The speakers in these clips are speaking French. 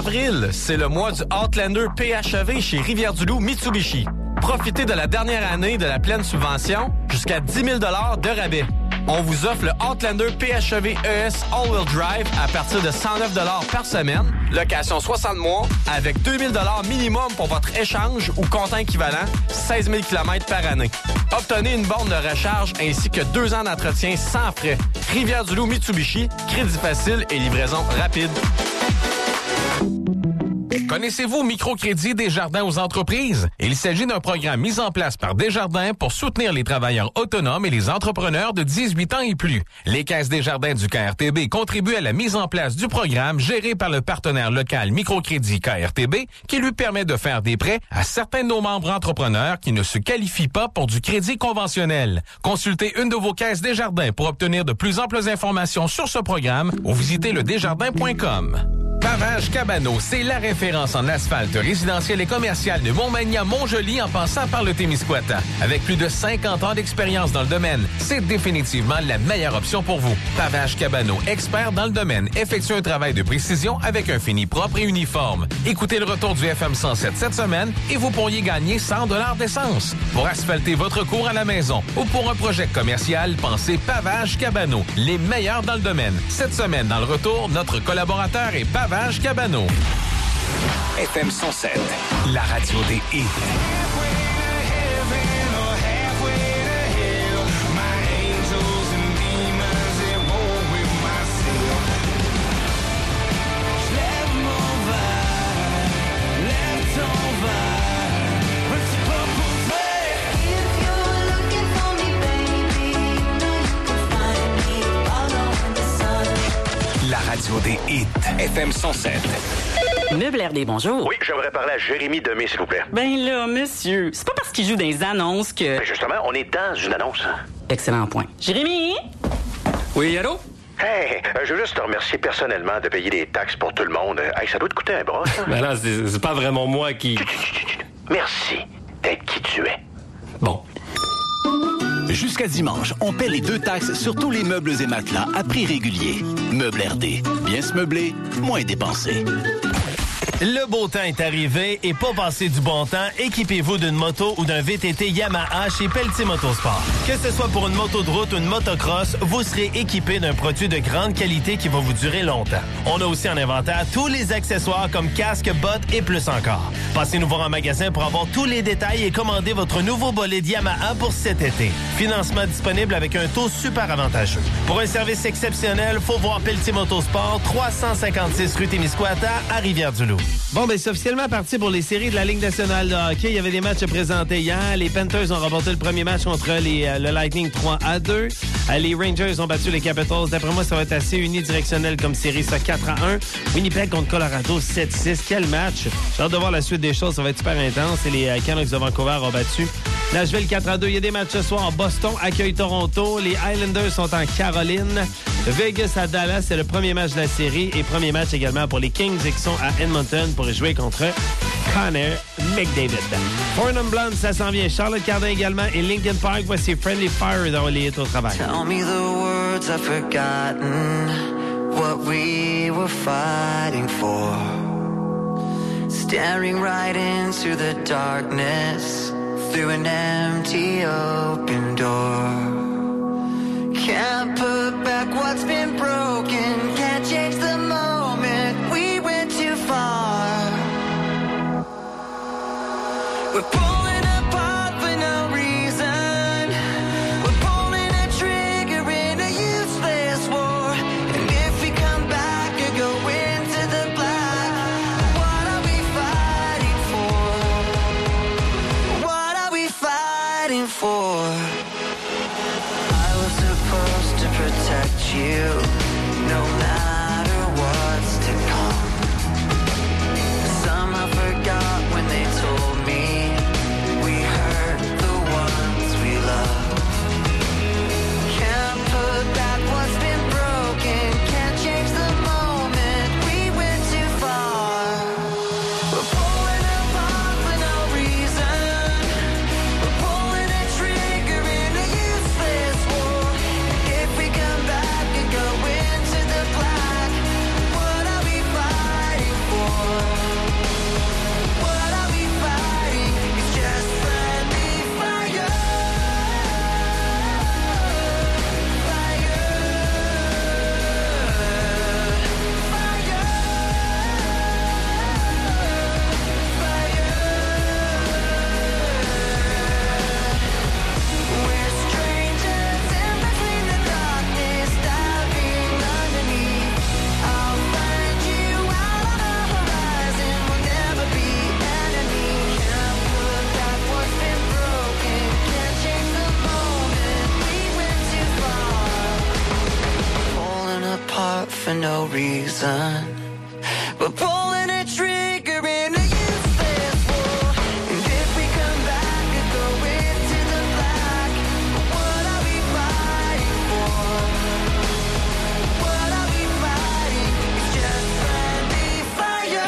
Avril, c'est le mois du Outlander PHEV chez Rivière-du-Loup Mitsubishi. Profitez de la dernière année de la pleine subvention jusqu'à 10 000 $ de rabais. On vous offre le Outlander PHEV ES All-Wheel Drive à partir de 109 $ par semaine, location 60 mois, avec 2 000 $ minimum pour votre échange ou comptant équivalent, 16 000 km par année. Obtenez une borne de recharge ainsi que 2 ans d'entretien sans frais. Rivière-du-Loup Mitsubishi, crédit facile et livraison rapide. Connaissez-vous Microcrédit Desjardins aux entreprises? Il s'agit d'un programme mis en place par Desjardins pour soutenir les travailleurs autonomes et les entrepreneurs de 18 ans et plus. Les caisses Desjardins du KRTB contribuent à la mise en place du programme géré par le partenaire local Microcrédit KRTB qui lui permet de faire des prêts à certains de nos membres entrepreneurs qui ne se qualifient pas pour du crédit conventionnel. Consultez une de vos caisses Desjardins pour obtenir de plus amples informations sur ce programme ou visitez le desjardins.com. Pavage Cabano, c'est la référence en asphalte résidentiel et commercial de Montmagny-Montjoly en passant par le Témiscouata. Avec plus de 50 ans d'expérience dans le domaine, c'est définitivement la meilleure option pour vous. Pavage Cabano, expert dans le domaine, effectue un travail de précision avec un fini propre et uniforme. Écoutez le retour du FM 107 cette semaine et vous pourriez gagner 100 $ d'essence. Pour asphalter votre cour à la maison ou pour un projet commercial, pensez Pavage Cabano, les meilleurs dans le domaine. Cette semaine, dans le retour, notre collaborateur est Pavage Cabano. FM 107, la radio des hits. La radio des hits. FM 107. Meuble RD, bonjour. Oui, j'aimerais parler à Jérémy Demé, s'il vous plaît. Ben là, monsieur, c'est pas parce qu'il joue dans les annonces que... Ben justement, on est dans une annonce. Excellent point. Jérémy? Oui, allô? Hey, je veux juste te remercier personnellement de payer des taxes pour tout le monde. Hey, ça doit te coûter un bras, ça. Ben là, c'est pas vraiment moi qui... Merci d'être qui tu es. Bon. Jusqu'à dimanche, on paie les 2 taxes sur tous les meubles et matelas à prix régulier. Meubles RD. Bien se meubler, moins dépenser. Le beau temps est arrivé et pour passer du bon temps, équipez-vous d'une moto ou d'un VTT Yamaha chez Pelletier Motosport. Que ce soit pour une moto de route ou une motocross, vous serez équipé d'un produit de grande qualité qui va vous durer longtemps. On a aussi en inventaire tous les accessoires comme casque, bottes et plus encore. Passez nous voir en magasin pour avoir tous les détails et commander votre nouveau bolide Yamaha pour cet été. Financement disponible avec un taux super avantageux. Pour un service exceptionnel, faut voir Pelletier Motosport, 356 rue Témiscouata à Rivière-du-Loup. Bon, ben c'est officiellement parti pour les séries de la Ligue nationale de hockey. Il y avait des matchs présentés hier. Les Panthers ont remporté le premier match contre le Lightning 3-2. Les Rangers ont battu les Capitals. D'après moi, ça va être assez unidirectionnel comme série, ça 4-1. Winnipeg contre Colorado 7-6. Quel match! J'ai hâte de voir la suite des choses. Ça va être super intense. Et les Canucks de Vancouver ont battu Nashville 4-2. Il y a des matchs ce soir. Boston accueille Toronto. Les Islanders sont en Caroline. Vegas à Dallas, c'est le premier match de la série. Et premier match également pour les Kings qui sont à Edmonton pour jouer contre Connor McDavid. Fordham Blonde, ça s'en vient. Charlotte Cardin également et Linkin Park. Voici Friendly Fire dans les hits au travail. Tell me the words I've forgotten, what we were fighting for. Staring right into the darkness, through an empty open door. Can't put back what's been broken, can't change the moment we went too far. We're pulling apart for no reason. We're pulling a trigger in a useless war. And if we come back or go into the black, what are we fighting for? What are we fighting for? I was supposed to protect you, no matter what's to come. Somehow forgot when they told me we hurt the ones we love. Can't put back what's been broken, can't change the moment we went too far. We're pulling apart for no reason. We're pulling a trigger in a useless war. If we come back and go into the black, no reason. We're pulling a trigger in a useless war. And if we come back and go into the black, what are we fighting for? What are we fighting? It's just friendly fire.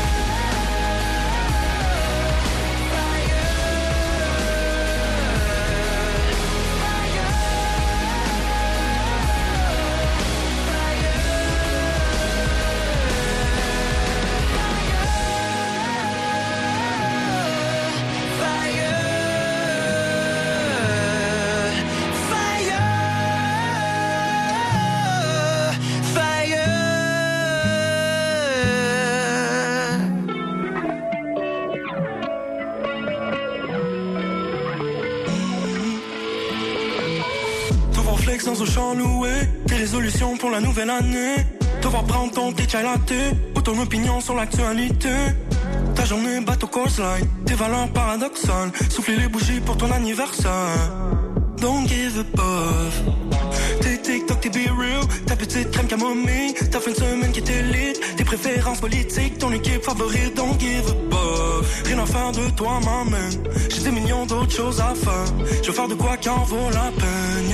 Dans un champ loué, tes résolutions pour la nouvelle année. Devoir prendre ton thé chai latte ou ton opinion sur l'actualité. Ta journée bateau course line, tes valeurs paradoxales. Souffler les bougies pour ton anniversaire. Don't give a puff. Tes TikTok, tes be real, ta petite crème camomille. Ta fin de semaine qui est élite, tes préférences politiques, ton équipe favorite. Don't give a puff. Rien à faire de toi, maman. J'ai des millions d'autres choses à faire. Je veux faire de quoi qui en vaut la peine.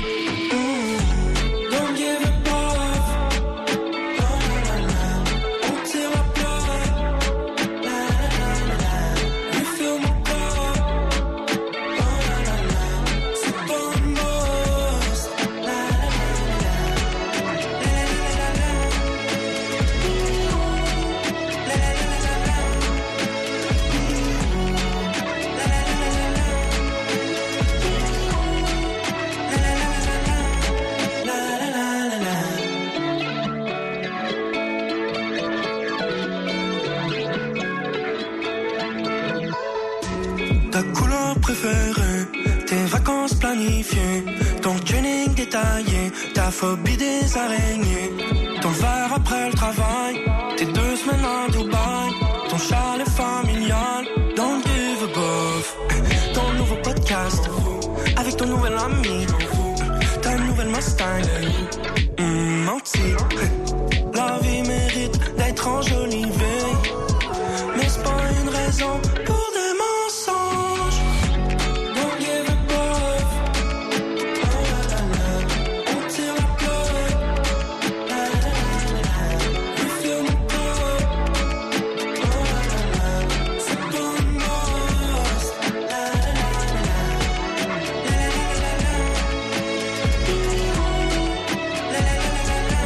Ta couleur préférée, tes vacances planifiées, ton training détaillé, ta phobie des araignées, ton verre après le travail, tes 2 semaines à Dubaï, ton chalet familial, don't give a buff, ton nouveau podcast, avec ton nouvel ami, ta nouvelle Mustang, menti, la vie mérite d'être enjolivée, mais c'est pas une raison pour des mensonges. Don't give a puff. Oh la la la, on tire la plug. La la la la, refill my cup. Oh la la la, c'est ton boss. La la la la, la la la la, la la la la.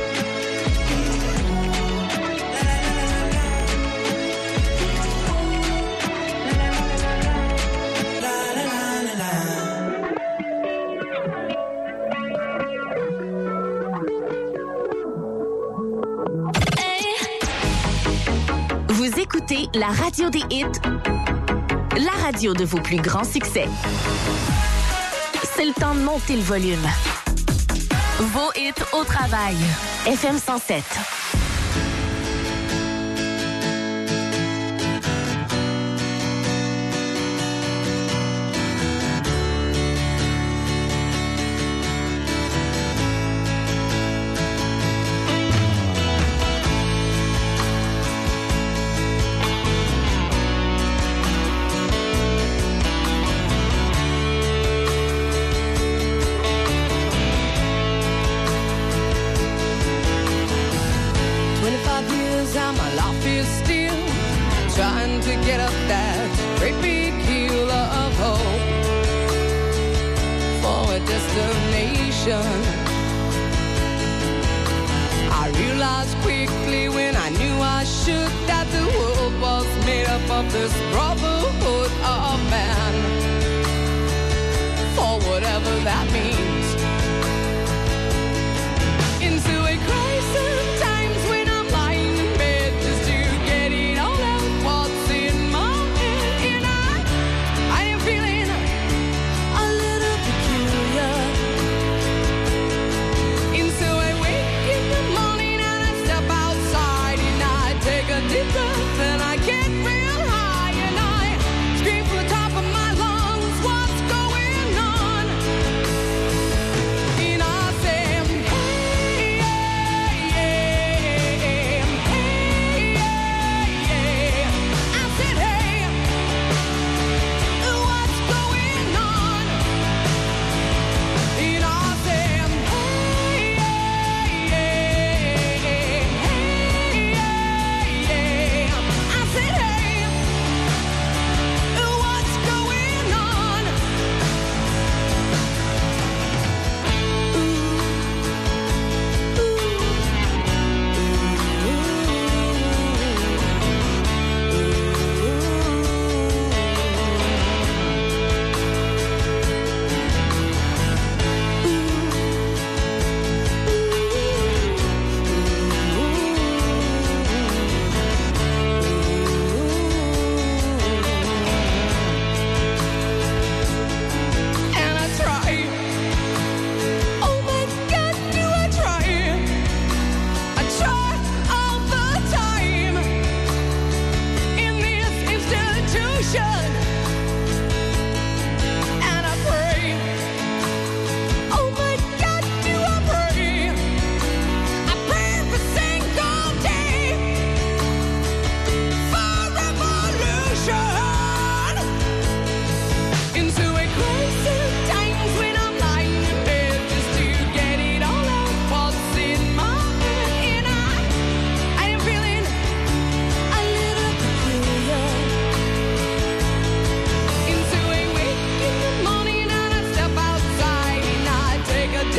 Vous écoutez la radio des hits, la radio de vos plus grands succès. C'est le temps de monter le volume. Vos hits au travail. FM 107. Trying to get up that great big hill of hope for a destination. I realized quickly when I knew I should that the world was made up of this brotherhood of man, for whatever that means. Into a crisis times when I'm lying in bed just to get it all out what's in my head, and I am feeling a little peculiar. And so I wake in the morning and I step outside and I take a deep breath and I get real high and I scream from the top of my lungs, what's going on?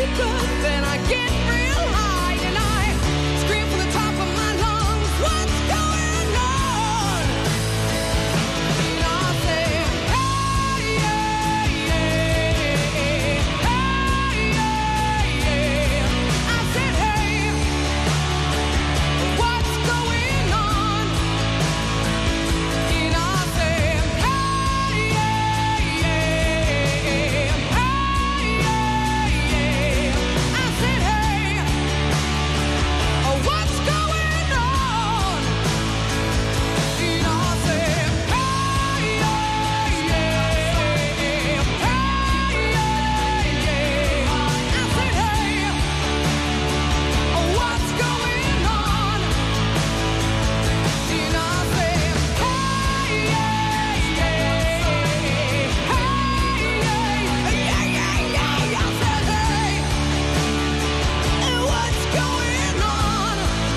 speaker, then I get real high and I scream from the top of my lungs, what's going on? And I say, hey, yeah, yeah, hey, yeah, yeah. I said, hey, what's going on? And I said, hey, yeah, yeah, hey, yeah, yeah. I said, hey, what's going on? And I said, hey, yeah, yeah, hey, yeah, yeah. I said, hey, what's going on? And I said, hey, yeah, yeah, hey, yeah, yeah, yeah. I said, hey, what's going on?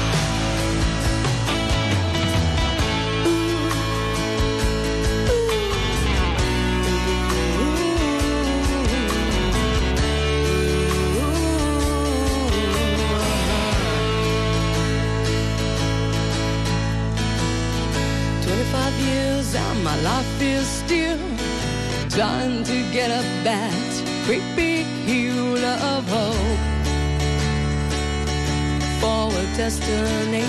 And my life is still trying to get up that great big hill of hope for a destination.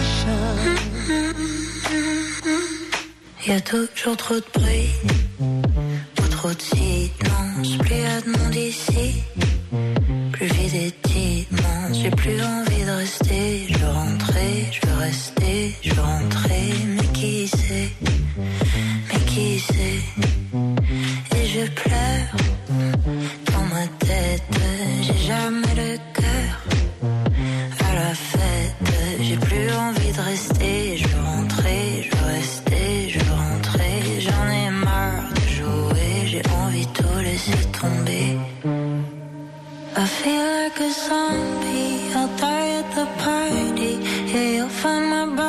Y a toujours trop de bruit, ou trop de silence. Plus y a de monde ici, plus vide et immense. J'ai plus envie de rester. Je veux rentrer, je veux rester, je veux rentrer. Mais qui sait? Mais qui sait? Et je pleure dans ma tête. J'ai jamais le cœur à la fête. J'ai plus envie de rester. Je veux rentrer, je veux rester, je veux rentrer. J'en ai marre de jouer. J'ai envie de tout laisser tomber. I feel like a zombie. I'll die at the party. Yeah, you'll find my body.